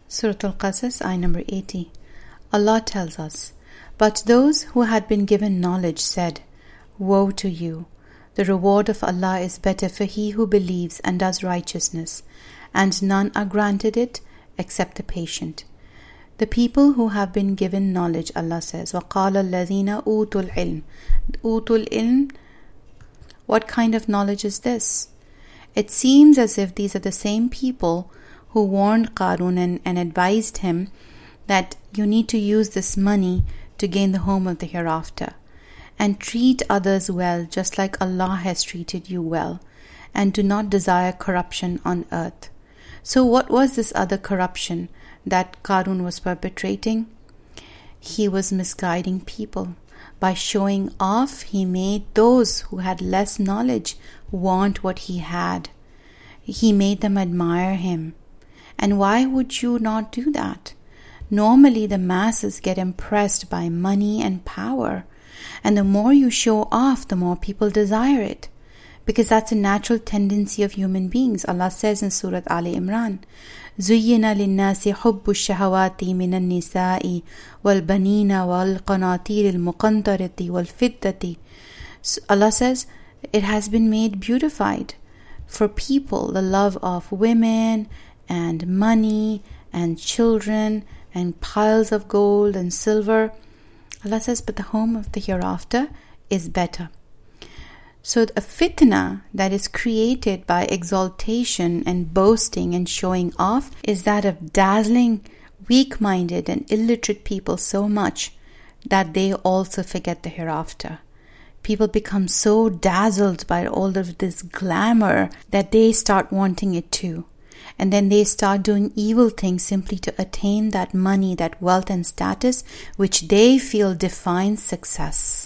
Surah Al-Qasas, ayah number 80. Allah tells us, "But those who had been given knowledge said, Woe to you! The reward of Allah is better for he who believes and does righteousness, and none are granted it except the patient." The people who have been given knowledge, Allah says, وَقَالَ الَّذِينَ أُوتُوا الْعِلْمِ. Utul ilm, what kind of knowledge is this? It seems as if these are the same people who warned Qarun and advised him that you need to use this money to gain the home of the hereafter, and treat others well just like Allah has treated you well, and do not desire corruption on earth. So what was this other corruption that Qarun was perpetrating? He was misguiding people. By showing off, he made those who had less knowledge want what he had. He made them admire him. And why would you not do that? Normally the masses get impressed by money and power, and the more you show off, the more people desire it, because that's a natural tendency of human beings. Allah says in Surah Ali Imran, زُيِّنَ لِلنَّاسِ حُبُّ الشَّهَوَاتِ مِنَ النِّسَاءِ وَالْبَنِينَ وَالْقَنَاطِيرِ الْمُقَنطَرَةِ وَالْفِضَّةِ. Allah says it has been made beautified for people, the love of women and money and children and piles of gold and silver. Allah says, but the home of the hereafter is better. So a fitna that is created by exaltation and boasting and showing off is that of dazzling weak-minded and illiterate people so much that they also forget the hereafter. People become so dazzled by all of this glamour that they start wanting it too. And then they start doing evil things simply to attain that money, that wealth and status, which they feel defines success.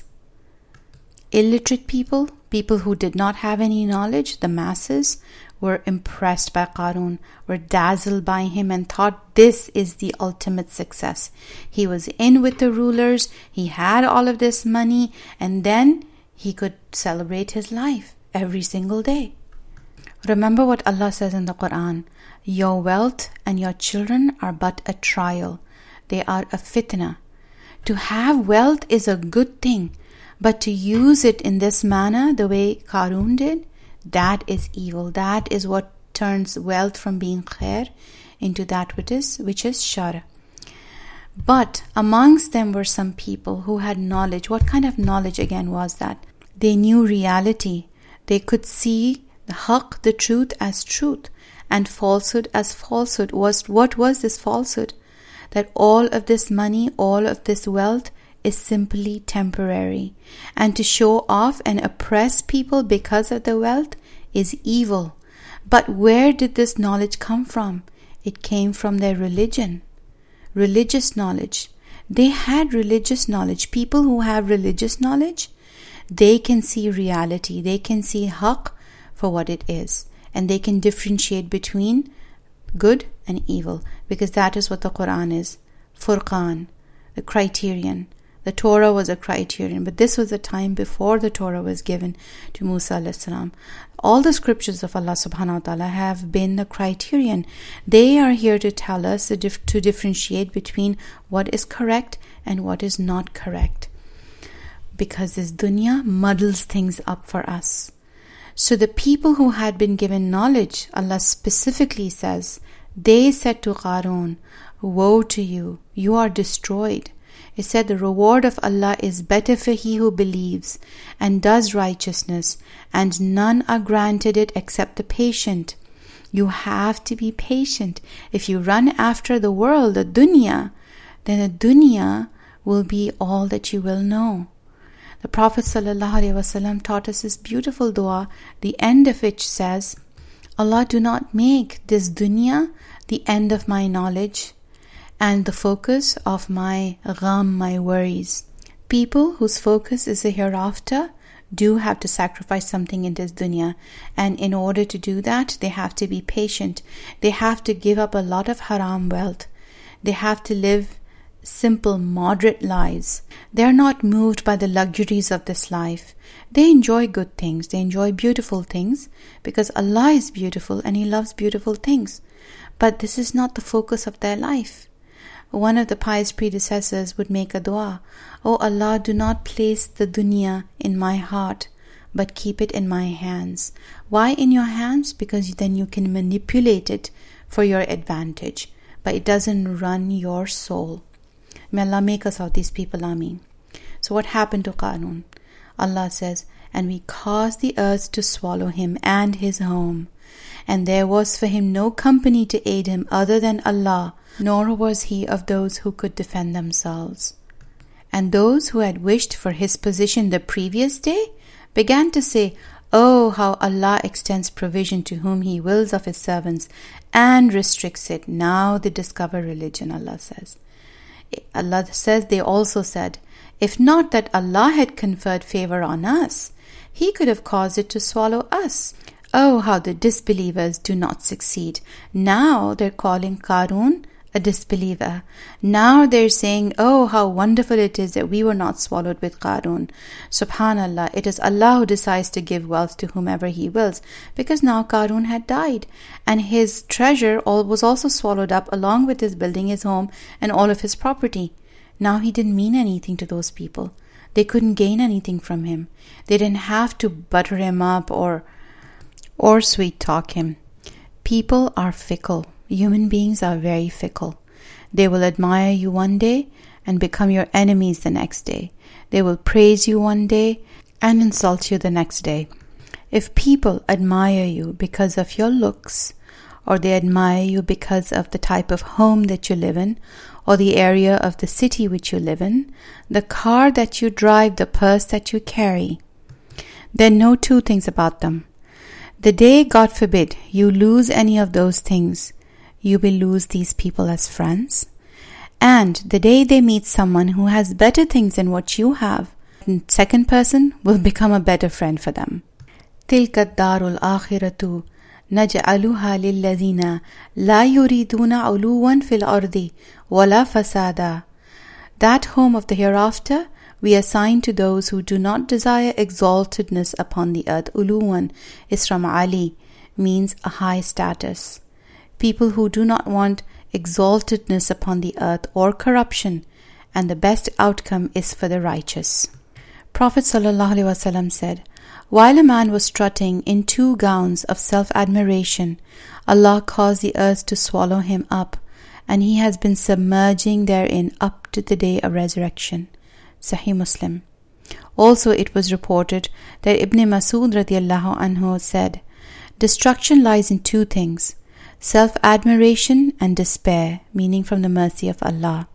Illiterate people, people who did not have any knowledge, the masses, were impressed by Qarun, were dazzled by him and thought this is the ultimate success. He was in with the rulers, he had all of this money, and then he could celebrate his life every single day. Remember what Allah says in the Quran, your wealth and your children are but a trial. They are a fitna. To have wealth is a good thing, but to use it in this manner, the way Qarun did, that is evil. That is what turns wealth from being khair into that which is shar. But amongst them were some people who had knowledge. What kind of knowledge again was that? They knew reality. They could see the haqq, the truth, as truth, and falsehood as falsehood. What was this falsehood? That all of this money, all of this wealth is simply temporary, and to show off and oppress people because of the wealth is evil. But where did this knowledge come from? It came from their religion, religious knowledge. They had religious knowledge. People who have religious knowledge, they can see reality, they can see haqq for what it is, and they can differentiate between good and evil, because that is what the Quran is. Furqan, the criterion. The Torah was a criterion, but this was a time before the Torah was given to Musa alayhi salam. All the scriptures of Allah subhanahu wa ta'ala have been the criterion. They are here to tell us to differentiate between what is correct and what is not correct, because this dunya muddles things up for us. So the people who had been given knowledge, Allah specifically says, they said to Qarun, woe to you, you are destroyed. It said the reward of Allah is better for he who believes and does righteousness, and none are granted it except the patient. You have to be patient. If you run after the world, the dunya, then the dunya will be all that you will know. The Prophet ﷺ taught us this beautiful dua, the end of which says, Allah, do not make this dunya the end of my knowledge and the focus of my gham, my worries. People whose focus is the hereafter do have to sacrifice something in this dunya, and in order to do that, they have to be patient. They have to give up a lot of haram wealth. They have to live simple, moderate lives. They are not moved by the luxuries of this life. They enjoy good things. They enjoy beautiful things because Allah is beautiful and He loves beautiful things. but this is not the focus of their life. One of the pious predecessors would make a dua, "O Allah, do not place the dunya in my heart, but keep it in my hands." Why in your hands? Because then you can manipulate it for your advantage, but it doesn't run your soul. May Allah make us of these people, Ameen. So what happened to Qarun? Allah says, "And we caused the earth to swallow him and his home. And there was for him no company to aid him other than Allah, nor was he of those who could defend themselves." And those who had wished for his position the previous day began to say, "Oh, how Allah extends provision to whom He wills of His servants and restricts it. Now they discover religion," Allah says. Allah says, they also said, "If not that Allah had conferred favor on us, He could have caused it to swallow us." Oh, how the disbelievers do not succeed. Now they're calling Qarun a disbeliever. Now they're saying, "Oh, how wonderful it is that we were not swallowed with Qarun." Subhanallah, it is Allah who decides to give wealth to whomever He wills, because now Qarun had died, and his treasure was also swallowed up along with his building his home and all of his property. Now he didn't mean anything to those people. They couldn't gain anything from him. They didn't have to butter him up or sweet talk him. People are fickle. Human beings are very fickle. They will admire you one day and become your enemies the next day. They will praise you one day and insult you the next day. If people admire you because of your looks, or they admire you because of the type of home that you live in, or the area of the city which you live in, the car that you drive, the purse that you carry, then know two things about them. The day, God forbid, you lose any of those things, you will lose these people as friends. And the day they meet someone who has better things than what you have, the second person will become a better friend for them. تِلْكَ الدَّارُ الْآخِرَةُ نَجْعَلُهَا لِلَّذِينَ لَا يُرِيدُونَ عُلُوًّا فِي الْأَرْضِ وَلَا فَسَادًا. That home of the hereafter we assign to those who do not desire exaltedness upon the earth. Uluwan is from Ali, means a high status. People who do not want exaltedness upon the earth or corruption, and the best outcome is for the righteous. Prophet ﷺ said, "While a man was strutting in 2 gowns of self-admiration, Allah caused the earth to swallow him up, and he has been submerging therein up to the day of resurrection." Sahih Muslim. Also it was reported that Ibn Masud radiallahu anhu said, "Destruction lies in 2 things, self-admiration and despair," meaning from the mercy of Allah.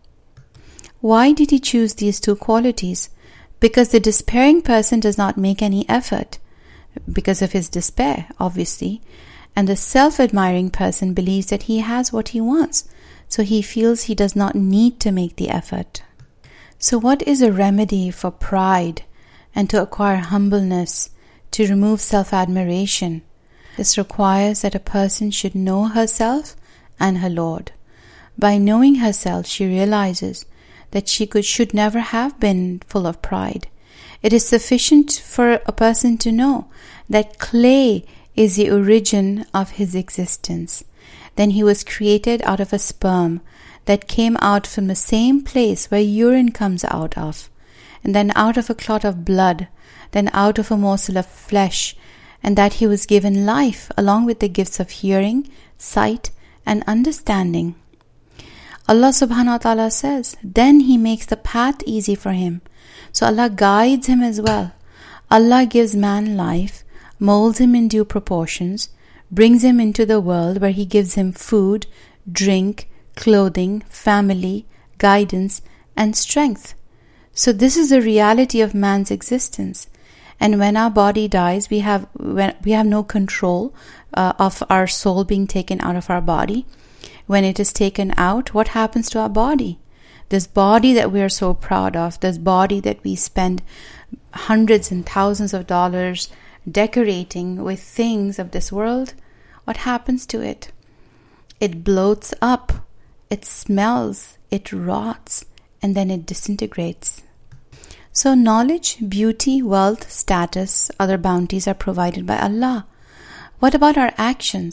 Why did He choose these 2 qualities? Because the despairing person does not make any effort, because of his despair, obviously, and the self-admiring person believes that he has what he wants, so he feels he does not need to make the effort. So what is a remedy for pride and to acquire humbleness, to remove self-admiration? This requires that a person should know herself and her Lord. By knowing herself, she realizes that she should never have been full of pride. It is sufficient for a person to know that clay is the origin of his existence. Then he was created out of a sperm that came out from the same place where urine comes out of, and then out of a clot of blood, then out of a morsel of flesh, and that he was given life along with the gifts of hearing, sight, and understanding. Allah subhanahu wa ta'ala says, then He makes the path easy for him. So Allah guides him as well. Allah gives man life, molds him in due proportions, brings him into the world where He gives him food, drink, clothing, family, guidance, and strength. So this is the reality of man's existence. And when our body dies, we have no control of our soul being taken out of our body. When it is taken out, what happens to our body? This body that we are so proud of, this body that we spend hundreds and thousands of dollars decorating with things of this world, what happens to it? It bloats up, it smells, it rots, and then it disintegrates. So knowledge, beauty, wealth, status, other bounties are provided by Allah. What about our actions?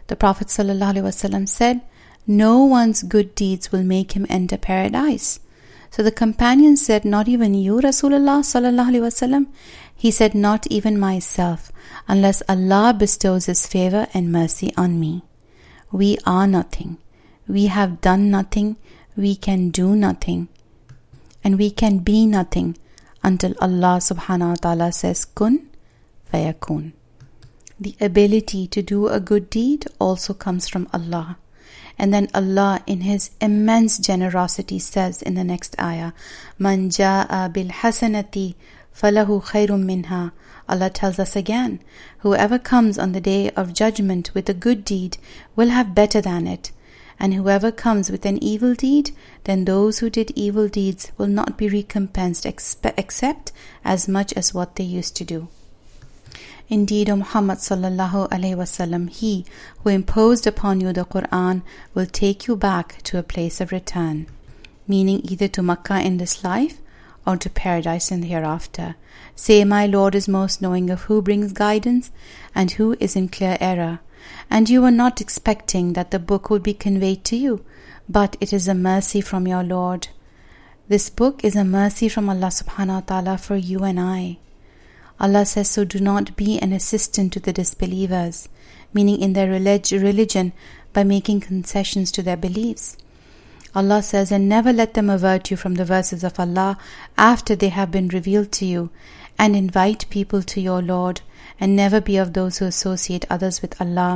The Prophet ﷺ said, "No one's good deeds will make him enter paradise." So the companion said, "Not even you, Rasulullah ﷺ?" He said, "Not even myself, unless Allah bestows His favor and mercy on me." We are nothing. We have done nothing. We can do nothing. And we can be nothing until Allah subhanahu wa ta'ala says, "Kun fayakun." The ability to do a good deed also comes from Allah. And then Allah in His immense generosity says in the next ayah, "Man ja'a bil hasanati falahu khairum minha." Allah tells us again, whoever comes on the day of judgment with a good deed will have better than it. And whoever comes with an evil deed, then those who did evil deeds will not be recompensed except as much as what they used to do. Indeed, O Muhammad sallallahu alaihi wasallam, He who imposed upon you the Quran will take you back to a place of return, meaning either to Makkah in this life or to paradise in the hereafter. Say, "My Lord is most knowing of who brings guidance and who is in clear error." And you were not expecting that the book would be conveyed to you, but it is a mercy from your Lord. This book is a mercy from Allah subhanahu wa ta'ala for you and I. Allah says, "So do not be an assistant to the disbelievers," meaning in their religion by making concessions to their beliefs. Allah says, "And never let them avert you from the verses of Allah after they have been revealed to you, and invite people to your Lord, and never be of those who associate others with Allah.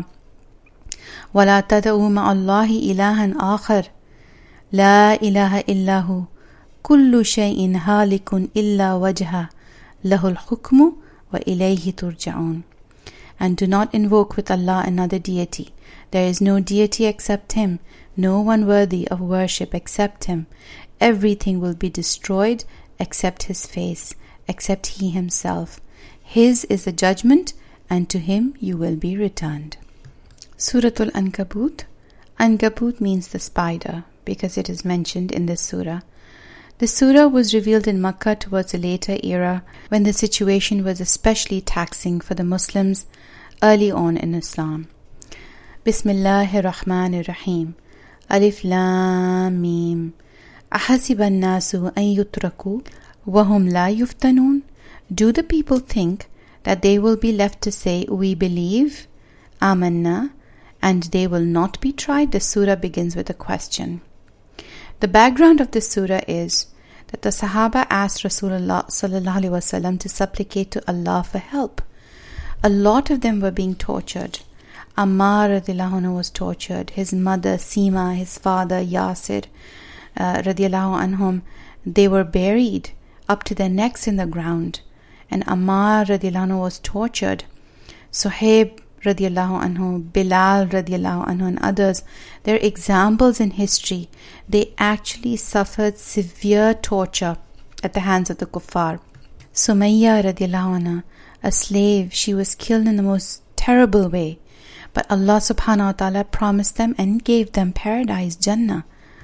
وَلَا تَدْعُوا مَعَ اللَّهِ إِلَهًا آخَرَ لَا إِلَهَ إِلَّا هُوَ كُلُّ شَيْءٍ هَالِكٌ إِلَّا وَجْهَهُ لَهُ الْحُكْمُ وَإِلَيْهِ تُرْجَعُونَ." And do not invoke with Allah another deity. There is no deity except Him, no one worthy of worship except Him. Everything will be destroyed except His face, except He Himself. His is the judgment, and to Him you will be returned. Suratul Ankabut. Ankabut means the spider, because it is mentioned in this surah. The surah was revealed in Makkah towards a later era, when the situation was especially taxing for the Muslims early on in Islam. Bismillahir Rahmanir Rahim. Alif Lam Mim. Ahasiba an-nasu an yutraku wa hum la yuftanun. Do the people think that they will be left to say, "We believe, Amanna," and they will not be tried? The surah begins with a question. The background of this surah is that the Sahaba asked Rasulullah sallallahu alaihi wasallam to supplicate to Allah for help. A lot of them were being tortured. Ammar radiallahu anhu was tortured. His mother Sima, his father Yasir radiallahu anhum, they were buried up to their necks in the ground. And Ammar radiallahu anhu was tortured. Suhaib radiallahu anhu, Bilal radiallahu anhu, and others, they're examples in history. They actually suffered severe torture at the hands of the kuffar. Sumayya radiallahu anha, a slave, she was killed in the most terrible way. But Allah subhanahu wa ta'ala promised them and gave them paradise, Jannah.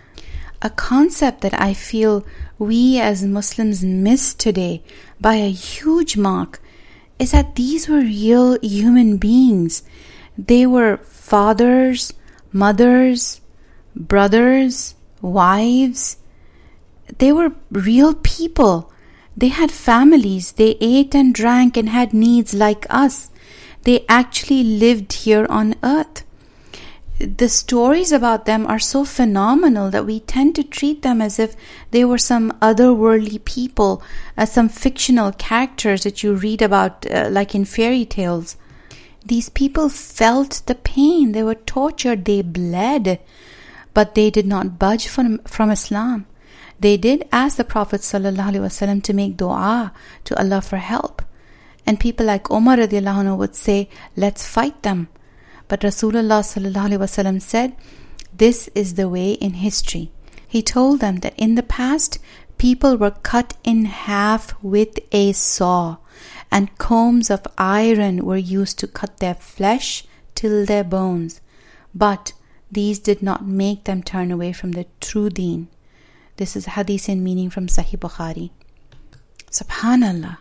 A concept that I feel we as Muslims miss today by a huge mark is that these were real human beings. They were fathers, mothers, brothers, wives. They were real people. They had families. They ate and drank and had needs like us. They actually lived here on earth. The stories about them are so phenomenal that we tend to treat them as if they were some otherworldly people, as some fictional characters that you read about like in fairy tales. These people felt the pain. They were tortured. They bled. But they did not budge from Islam. They did ask the Prophet ﷺ to make dua to Allah for help. And people like Umar radiallahu anhu would say, "Let's fight them." But Rasulullah ﷺ said, "This is the way in history." He told them that in the past, people were cut in half with a saw, and combs of iron were used to cut their flesh till their bones. But these did not make them turn away from the true deen. This is hadith in meaning from Sahih Bukhari. Subhanallah.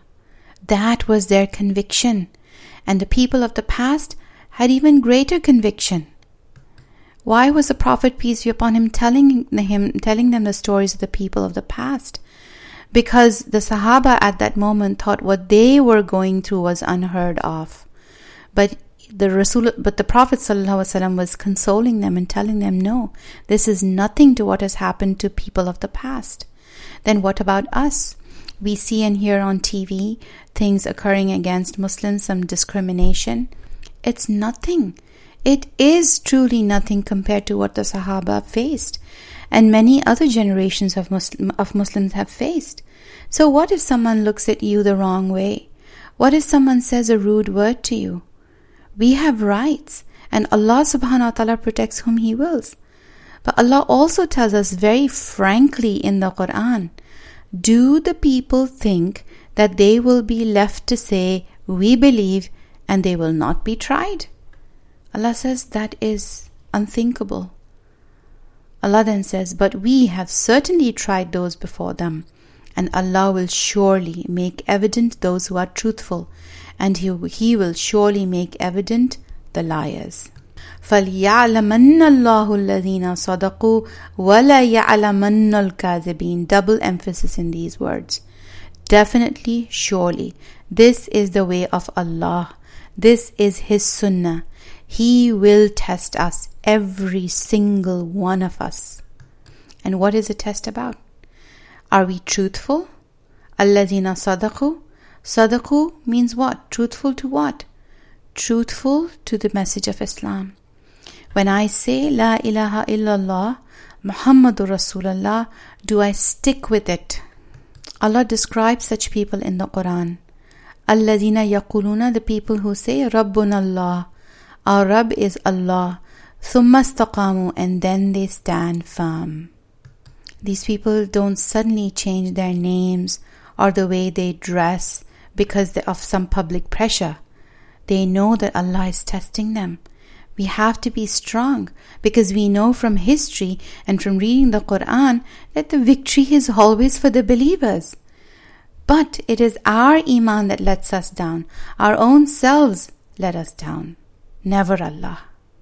That was their conviction. And the people of the past had even greater conviction. Why was the Prophet, peace be upon him, telling them the stories of the people of the past? Because the Sahaba at that moment thought what they were going through was unheard of. But the Prophet ﷺ was consoling them and telling them, no, this is nothing to what has happened to people of the past. Then what about us? We see and hear on TV things occurring against Muslims, some discrimination. It's nothing. It is truly nothing compared to what the Sahaba faced and many other generations of Muslims have faced. So what if someone looks at you the wrong way? What if someone says a rude word to you? We have rights, and Allah subhanahu wa ta'ala protects whom He wills. But Allah also tells us very frankly in the Quran, do the people think that they will be left to say, we believe, and they will not be tried? Allah says that is unthinkable. Allah then says, but we have certainly tried those before them, and Allah will surely make evident those who are truthful, and He will surely make evident the liars. فَلْيَعْلَمَنَّ اللَّهُ الَّذِينَ صَدَقُوا وَلَيَعْلَمَنَّ الْكَاذِبِينَ. Double emphasis in these words. Definitely, surely. This is the way of Allah. This is His sunnah. He will test us, every single one of us. And what is the test about? Are we truthful? الَّذِينَ صَدَقُوا. Sadaqu means what? Truthful to what? Truthful to the message of Islam. When I say La ilaha illallah, Muhammadur Rasulullah, do I stick with it? Allah describes such people in the Quran. Alladhina yaquluna, the people who say Rabbuna Allah, our Rabb is Allah, thumma istaqamu, and then they stand firm. These people don't suddenly change their names or the way they dress because of some public pressure. They know that Allah is testing them. We have to be strong because we know from history and from reading the Quran that the victory is always for the believers. But it is our iman that lets us down. Our own selves let us down. Never Allah.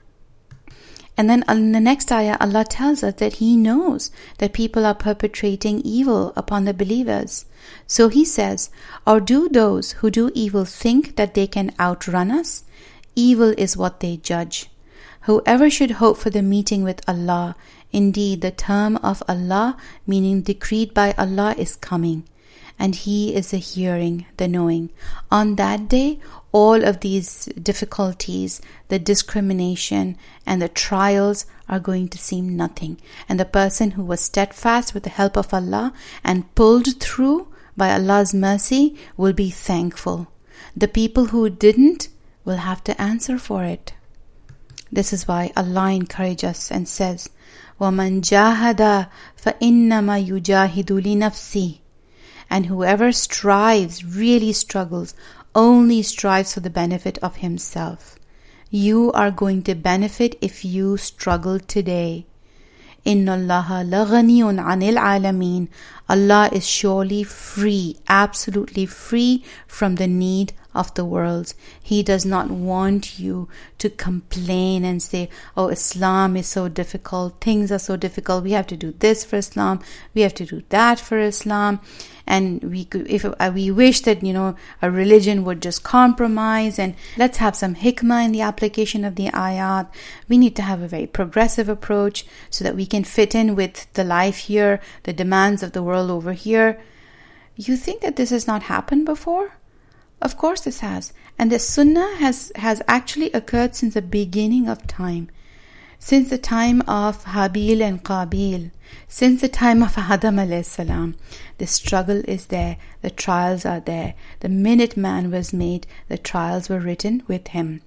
And then in the next ayah, Allah tells us that He knows that people are perpetrating evil upon the believers. So He says, or do those who do evil think that they can outrun us? Evil is what they judge. Whoever should hope for the meeting with Allah, indeed the term of Allah, meaning decreed by Allah, is coming. And He is the hearing, the knowing. On that day, all of these difficulties, the discrimination and the trials are going to seem nothing. And the person who was steadfast with the help of Allah and pulled through by Allah's mercy will be thankful. The people who didn't will have to answer for it. This is why Allah encourages us and says, وَمَنْ جَاهَدَ فَإِنَّمَا يُجَاهِدُ لِنَفْسِهِ. And whoever strives, really struggles, only strives for the benefit of himself. You are going to benefit if you struggle today. إِنَّ اللَّهَ لَغَنِيٌّ عَنِ الْعَالَمِينَ. Allah is surely free, absolutely free from the need of the world. He does not want you to complain and say, oh, Islam is so difficult, things are so difficult, we have to do this for Islam, we have to do that for Islam. And we wish that, a religion would just compromise, and let's have some hikmah in the application of the ayat. We need to have a very progressive approach so that we can fit in with the life here, the demands of the world over here. You think that this has not happened before? Of course this has. And the sunnah has actually occurred since the beginning of time. Since the time of Habil and Qabil, since the time of Adam alayhi salam, the struggle is there, the trials are there. The minute man was made, the trials were written with him.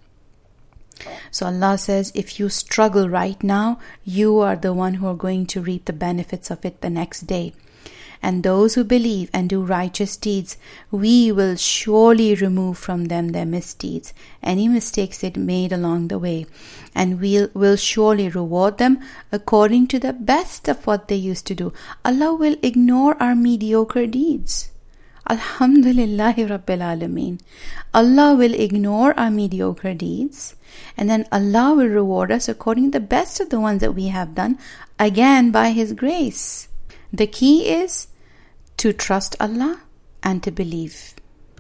So Allah says, if you struggle right now, you are the one who are going to reap the benefits of it the next day. And those who believe and do righteous deeds, we will surely remove from them their misdeeds, any mistakes they made along the way. And we'll surely reward them according to the best of what they used to do. Allah will ignore our mediocre deeds. Alhamdulillahi Rabbil Alameen. Allah will ignore our mediocre deeds, and then Allah will reward us according to the best of the ones that we have done, again by His grace. The key is to trust Allah and to believe.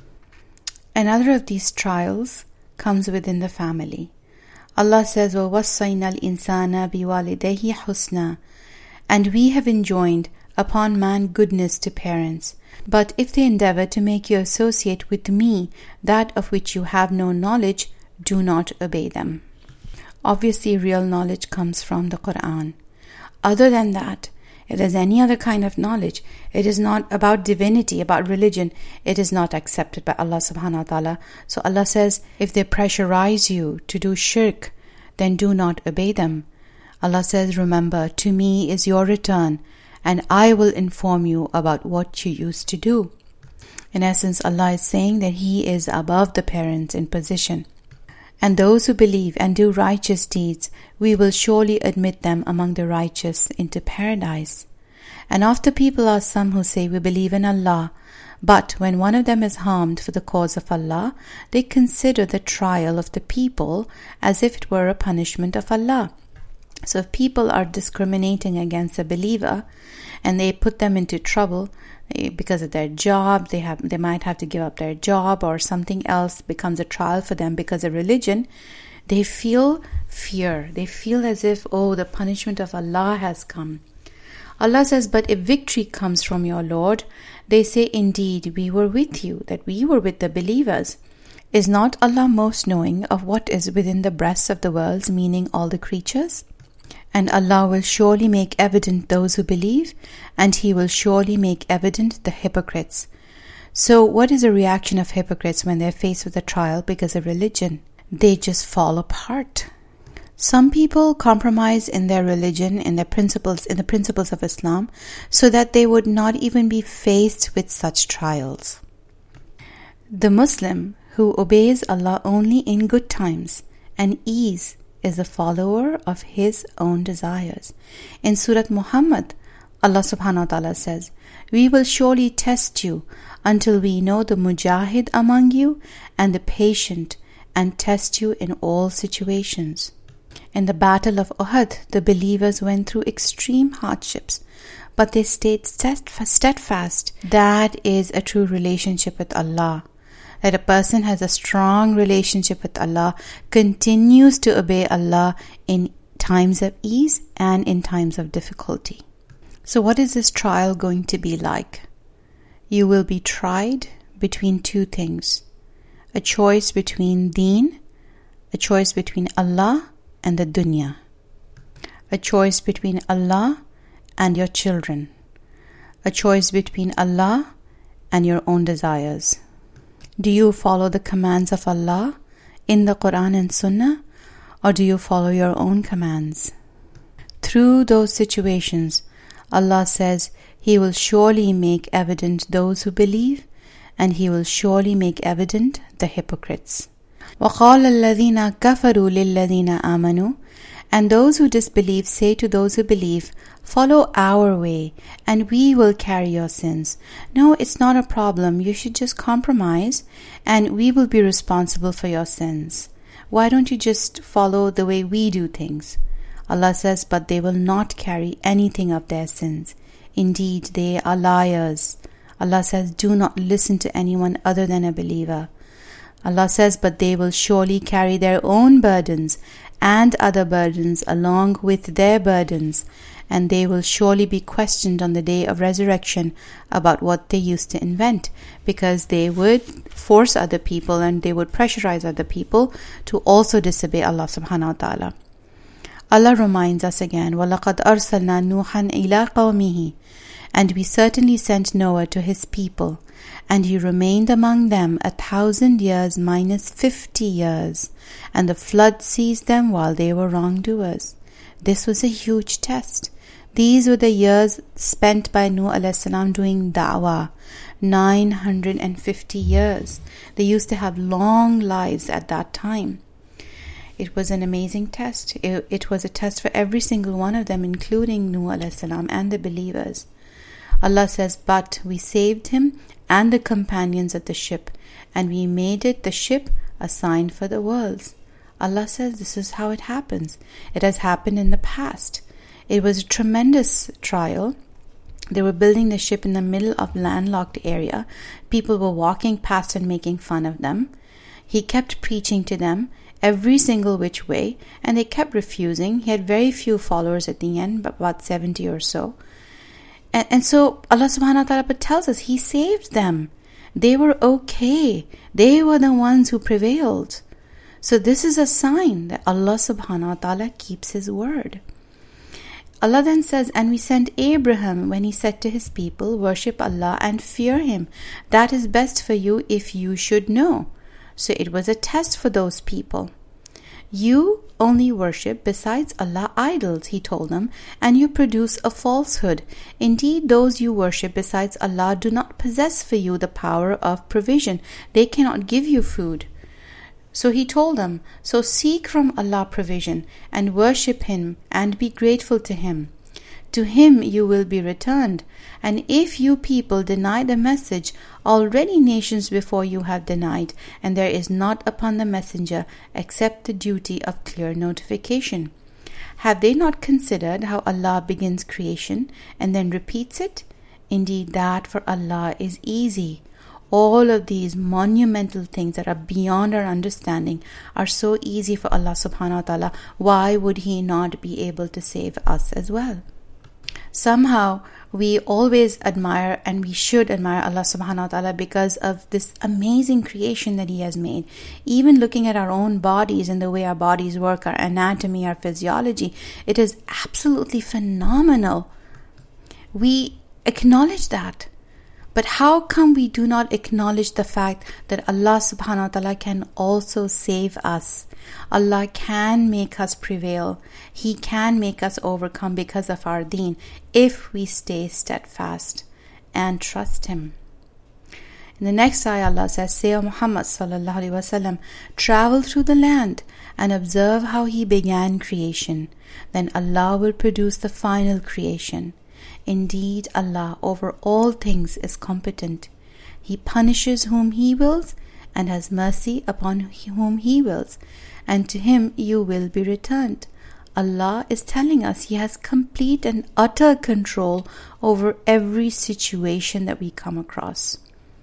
Another of these trials comes within the family. Allah says, وَوَصَّيْنَا الْإِنسَانَ بِوَالِدَيْهِ حُسْنًا, and we have enjoined upon man goodness to parents. But if they endeavor to make you associate with me that of which you have no knowledge, do not obey them. Obviously, real knowledge comes from the Quran. Other than that, if there's any other kind of knowledge, it is not about divinity, about religion, it is not accepted by Allah subhanahu wa ta'ala. So Allah says, if they pressurize you to do shirk, then do not obey them. Allah says, remember, to me is your return, and I will inform you about what you used to do. In essence, Allah is saying that He is above the parents in position. And those who believe and do righteous deeds, we will surely admit them among the righteous into paradise. And of the people are some who say, we believe in Allah, but when one of them is harmed for the cause of Allah, they consider the trial of the people as if it were a punishment of Allah. So if people are discriminating against a believer and they put them into trouble because of their job, they might have to give up their job, or something else becomes a trial for them because of religion, they feel fear. They feel as if, the punishment of Allah has come. Allah says, but if victory comes from your Lord, they say, indeed, we were with you, that we were with the believers. Is not Allah most knowing of what is within the breasts of the worlds, meaning all the creatures? And Allah will surely make evident those who believe, and He will surely make evident the hypocrites. So what is the reaction of hypocrites when they are faced with a trial because of religion? They just fall apart. Some people compromise in their religion, in the principles of Islam, so that they would not even be faced with such trials. The Muslim who obeys Allah only in good times and ease is a follower of his own desires. In Surah Muhammad, Allah subhanahu wa ta'ala says, we will surely test you until we know the mujahid among you and the patient, and test you in all situations. In the battle of Uhud, the believers went through extreme hardships, but they stayed steadfast. That is a true relationship with Allah. That a person has a strong relationship with Allah, continues to obey Allah in times of ease and in times of difficulty. So what is this trial going to be like? You will be tried between two things. A choice between deen, a choice between Allah and the dunya. A choice between Allah and your children. A choice between Allah and your own desires. Do you follow the commands of Allah in the Quran and Sunnah, or do you follow your own commands? Through those situations, Allah says He will surely make evident those who believe, and He will surely make evident the hypocrites. وَقَالَ الَّذِينَ كَفَرُوا لِلَّذِينَ آمَنُوا, and those who disbelieve say to those who believe, follow our way, and we will carry your sins. No, it's not a problem. You should just compromise, and we will be responsible for your sins. Why don't you just follow the way we do things? Allah says, but they will not carry anything of their sins. Indeed, they are liars. Allah says, do not listen to anyone other than a believer. Allah says, but they will surely carry their own burdens and other burdens along with their burdens, and they will surely be questioned on the day of resurrection about what they used to invent, because they would force other people and they would pressurize other people to also disobey Allah subhanahu wa ta'ala. Allah reminds us again, وَلَقَدْ أَرْسَلْنَا نُوحًا إِلَىٰ قَوْمِهِ, and we certainly sent Noah to his people, and he remained among them 1,000 years minus 50 years, and the flood seized them while they were wrongdoers. This was a huge test. These were the years spent by Nuh alayhi salam doing da'wah, 950 years. They used to have long lives at that time. It was an amazing test. It was a test for every single one of them, including Nuh alayhi salam and the believers. Allah says, but we saved him and the companions of the ship, and we made it, the ship, a sign for the worlds. Allah says this is how it happens. It has happened in the past. It was a tremendous trial. They were building the ship in the middle of landlocked area. People were walking past and making fun of them. He kept preaching to them every single which way, and they kept refusing. He had very few followers at the end, about 70 or so. And so Allah subhanahu wa ta'ala tells us He saved them. They were okay. They were the ones who prevailed. So this is a sign that Allah subhanahu wa ta'ala keeps His word. Allah then says, and we sent Abraham when he said to his people, worship Allah and fear Him. That is best for you if you should know. So it was a test for those people. You only worship besides Allah idols, He told them, and you produce a falsehood. Indeed, those you worship besides Allah do not possess for you the power of provision. They cannot give you food. So He told them, so seek from Allah provision and worship Him and be grateful to Him. To Him you will be returned. And if you people deny the message, already nations before you have denied, and there is not upon the messenger except the duty of clear notification. Have they not considered how Allah begins creation and then repeats it? Indeed, that for Allah is easy. All of these monumental things that are beyond our understanding are so easy for Allah subhanahu wa ta'ala. Why would He not be able to save us as well? Somehow we always admire, and we should admire Allah subhanahu wa ta'ala because of this amazing creation that He has made. Even looking at our own bodies and the way our bodies work, our anatomy, our physiology, it is absolutely phenomenal. We acknowledge that. But how come we do not acknowledge the fact that Allah subhanahu wa ta'ala can also save us? Allah can make us prevail. He can make us overcome because of our deen if we stay steadfast and trust Him. In the next ayah, Allah says, say, O Muhammad sallallahu alaihi wasallam, travel through the land and observe how He began creation. Then Allah will produce the final creation. Indeed, Allah over all things is competent. He punishes whom He wills and has mercy upon whom He wills, and to Him you will be returned. Allah is telling us He has complete and utter control over every situation that we come across.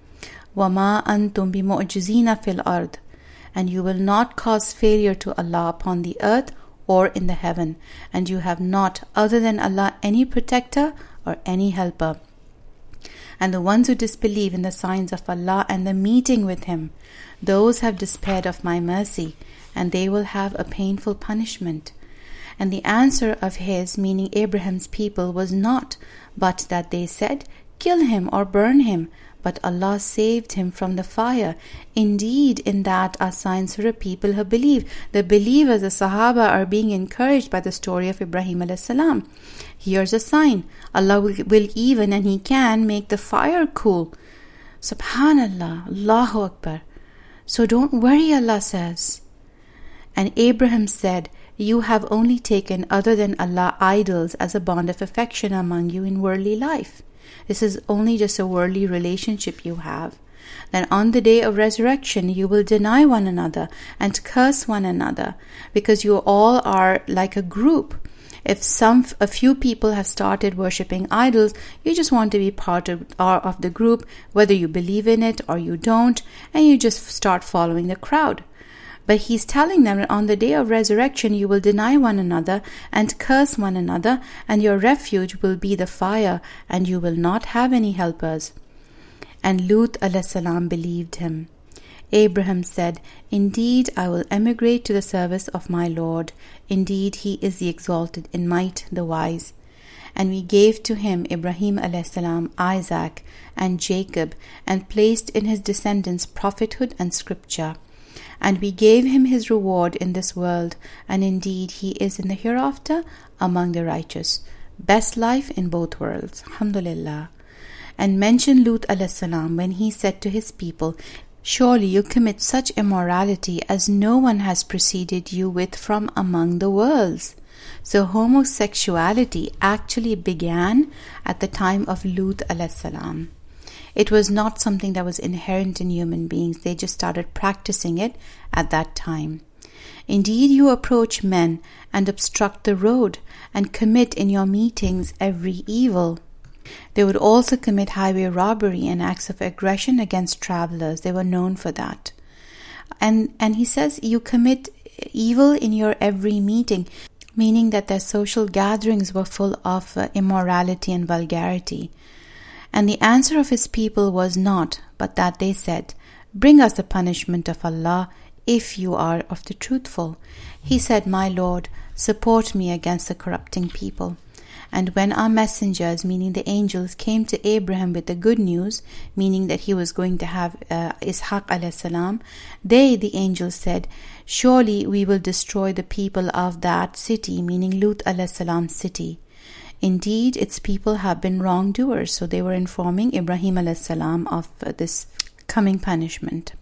وَمَا أَنْتُمْ بِمُعْجِزِينَ فِي الْأَرْضِ, and you will not cause failure to Allah upon the earth or in the heaven, and you have not other than Allah any protector or any helper. And the ones who disbelieve in the signs of Allah and the meeting with Him, those have despaired of my mercy, and they will have a painful punishment. And the answer of his, meaning Abraham's people, was not but that they said, kill him or burn him. But Allah saved him from the fire. Indeed, in that are signs for a people who believe. The believers, the Sahaba, are being encouraged by the story of Ibrahim alayhi salam. Here's a sign. Allah will even, and He can, make the fire cool. Subhanallah, Allahu Akbar. So don't worry, Allah says. And Abraham said, you have only taken other than Allah idols as a bond of affection among you in worldly life. This is only just a worldly relationship you have. Then on the day of resurrection you will deny one another and curse one another, because you all are like a group. If a few people have started worshipping idols, you just want to be part of the group, whether you believe in it or you don't, and you just start following the crowd. But He's telling them that on the day of resurrection you will deny one another and curse one another, and your refuge will be the fire, and you will not have any helpers. And Lut alayhi salam believed him. Abraham said, indeed, I will emigrate to the service of my Lord. Indeed, He is the exalted in might, the wise. And we gave to him, Ibrahim alayhi salam, Isaac and Jacob, and placed in his descendants prophethood and scripture. And we gave him his reward in this world, and indeed he is in the hereafter among the righteous. Best life in both worlds. Alhamdulillah. And mention Lut alayhi salam when he said to his people, surely you commit such immorality as no one has preceded you with from among the worlds. So homosexuality actually began at the time of Lut alayhi salam. It was not something that was inherent in human beings. They just started practicing it at that time. Indeed, you approach men and obstruct the road and commit in your meetings every evil. They would also commit highway robbery and acts of aggression against travelers. They were known for that. And he says you commit evil in your every meeting, meaning that their social gatherings were full of immorality and vulgarity. And the answer of his people was not, but that they said, "Bring us the punishment of Allah if you are of the truthful." He said, "My Lord, support me against the corrupting people." And when our messengers, meaning the angels, came to Abraham with the good news, meaning that he was going to have Ishaq alayhi salam, they, the angels, said, "Surely we will destroy the people of that city," meaning Lut alayhi salam's city. Indeed, its people have been wrongdoers. So they were informing Ibrahim alayhi salam of this coming punishment.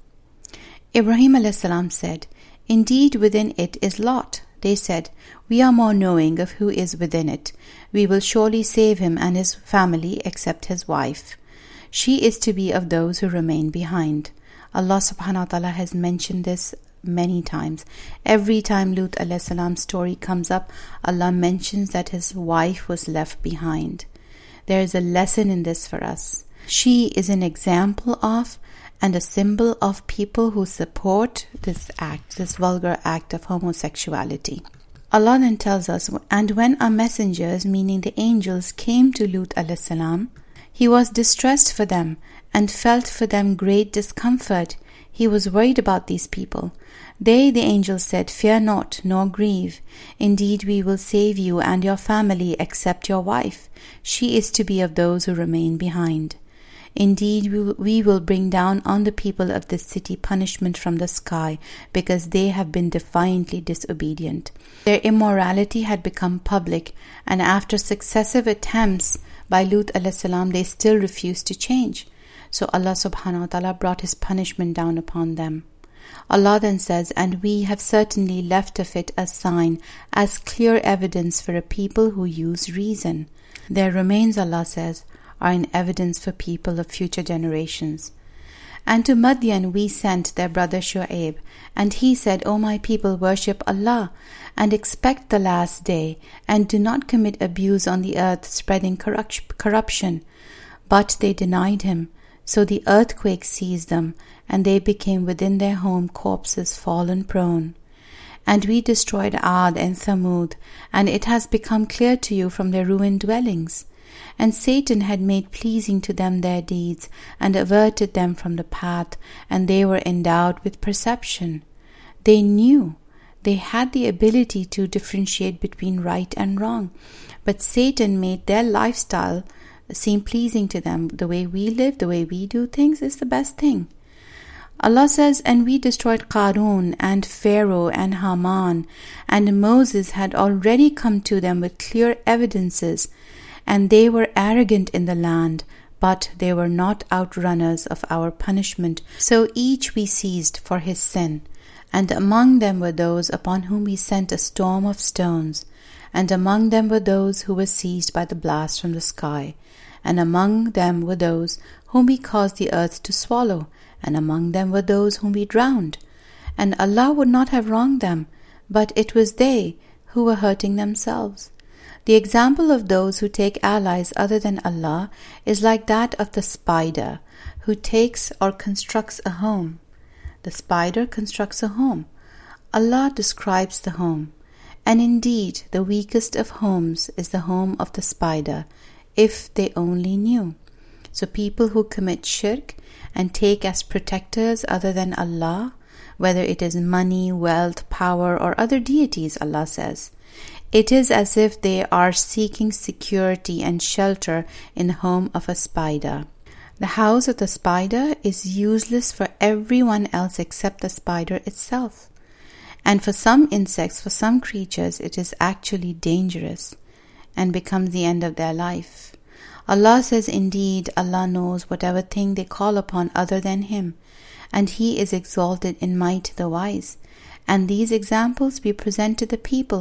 Ibrahim alayhi salam said, "Indeed, within it is Lot." They said, "We are more knowing of who is within it. We will surely save him and his family except his wife. She is to be of those who remain behind." Allah subhanahu wa ta'ala has mentioned this many times. Every time Lut alayhi salam's story comes up, Allah mentions that his wife was left behind. There is a lesson in this for us. She is an example of and a symbol of people who support this act, this vulgar act of homosexuality. Allah then tells us, "And when our messengers," meaning the angels, "came to Lut alayhi salam, he was distressed for them and felt for them great discomfort." He was worried about these people. They, the angels, said, "Fear not, nor grieve. Indeed, we will save you and your family except your wife. She is to be of those who remain behind. Indeed, we will bring down on the people of this city punishment from the sky, because they have been defiantly disobedient." Their immorality had become public, and after successive attempts by Lut alayhi salam, they still refused to change. So Allah subhanahu wa ta'ala brought his punishment down upon them. Allah then says, "And we have certainly left of it a sign, as clear evidence for a people who use reason. Their remains," Allah says, "are in evidence for people of future generations." And to Madian we sent their brother Shu'aib, and he said, "O my people, worship Allah, and expect the last day, and do not commit abuse on the earth, spreading corruption." But they denied him. So the earthquake seized them, and they became within their home corpses fallen prone. And we destroyed Ad and Thamud, and it has become clear to you from their ruined dwellings. And Satan had made pleasing to them their deeds, and averted them from the path, and they were endowed with perception. They knew, they had the ability to differentiate between right and wrong, but Satan made their lifestyle seem pleasing to them. The way we live, the way we do things is the best thing. Allah says, "And we destroyed Qarun and Pharaoh and Haman, and Moses had already come to them with clear evidences, and they were arrogant in the land, but they were not outrunners of our punishment. So each we seized for his sin. And among them were those upon whom we sent a storm of stones, and among them were those who were seized by the blast from the sky, and among them were those whom we caused the earth to swallow, and among them were those whom we drowned. And Allah would not have wronged them, but it was they who were hurting themselves." The example of those who take allies other than Allah is like that of the spider who takes or constructs a home. The spider constructs a home. Allah describes the home. And indeed, the weakest of homes is the home of the spider, if they only knew. So people who commit shirk and take as protectors other than Allah, whether it is money, wealth, power, or other deities, Allah says, it is as if they are seeking security and shelter in the home of a spider. The house of the spider is useless for everyone else except the spider itself. And for some insects, for some creatures, it is actually dangerous and becomes the end of their life. Allah says, "Indeed, Allah knows whatever thing they call upon other than Him, and He is exalted in might the wise." And these examples we present to the people,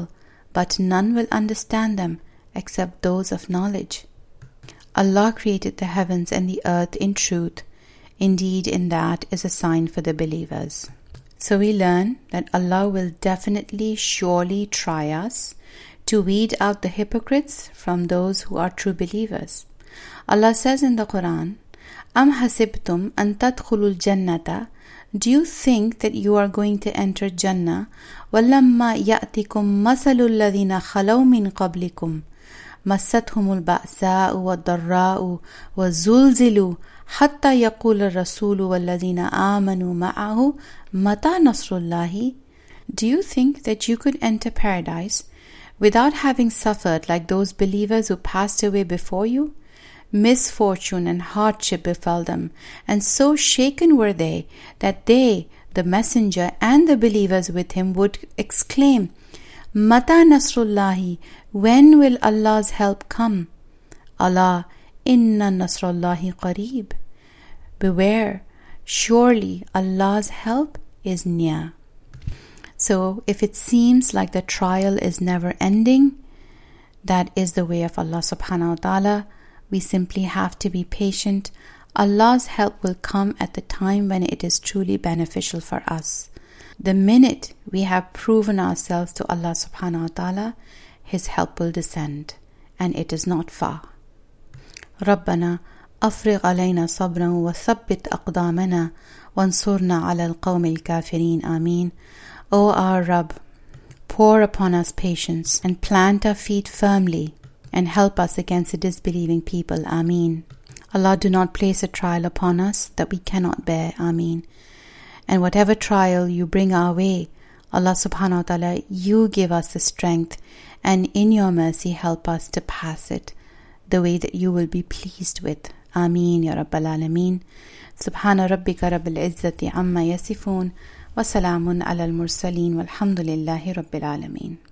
but none will understand them except those of knowledge. Allah created the heavens and the earth in truth. Indeed, in that is a sign for the believers. So we learn that Allah will definitely, surely try us to weed out the hypocrites from those who are true believers. Allah says in the Quran, Am hasibtum an tadkhulul jannata? Do you think that you are going to enter Jannah? وَلَمَّا يَأْتِكُمْ مَثَلُ الَّذِينَ خَلَوْا مِنْ قَبْلِكُمْ مَسَّتْهُمُ الْبَأْسَاءُ وَالضَّرَّاءُ وَزُلْزِلُوا حَتَّى يَقُولَ الرَّسُولُ وَالَّذِينَ آمَنُوا مَعَهُ مَتَى نَصْرُ اللَّهِ? Do you think that you could enter paradise without having suffered like those believers who passed away before you? Misfortune and hardship befell them, and so shaken were they that they, the messenger and the believers with him, would exclaim, Mata Nasrullahi, when will Allah's help come? Allah, Inna Nasrullahi Qareeb. Beware, surely Allah's help is near. So if it seems like the trial is never ending, that is the way of Allah subhanahu wa ta'ala. We simply have to be patient. Allah's help will come at the time when it is truly beneficial for us. The minute we have proven ourselves to Allah subhanahu wa ta'ala, His help will descend, and it is not far. رَبَّنَا أَفْرِغْ عَلَيْنَا صَبْرًا وَثَبِّتْ أَقْدَامَنَا وَانْصُرْنَا عَلَى الْقَوْمِ الْكَافِرِينَ Ameen. O our Rabb, pour upon us patience and plant our feet firmly and help us against the disbelieving people. Ameen. Allah, do not place a trial upon us that we cannot bear. Ameen. And whatever trial you bring our way, Allah subhanahu wa ta'ala, you give us the strength, and in your mercy help us to pass it the way that you will be pleased with. Ameen ya Rabbal Alameen. Subhana rabbika rabbil izzati amma yasifun wa salamun ala al mursaleen walhamdulillahi rabbil alameen.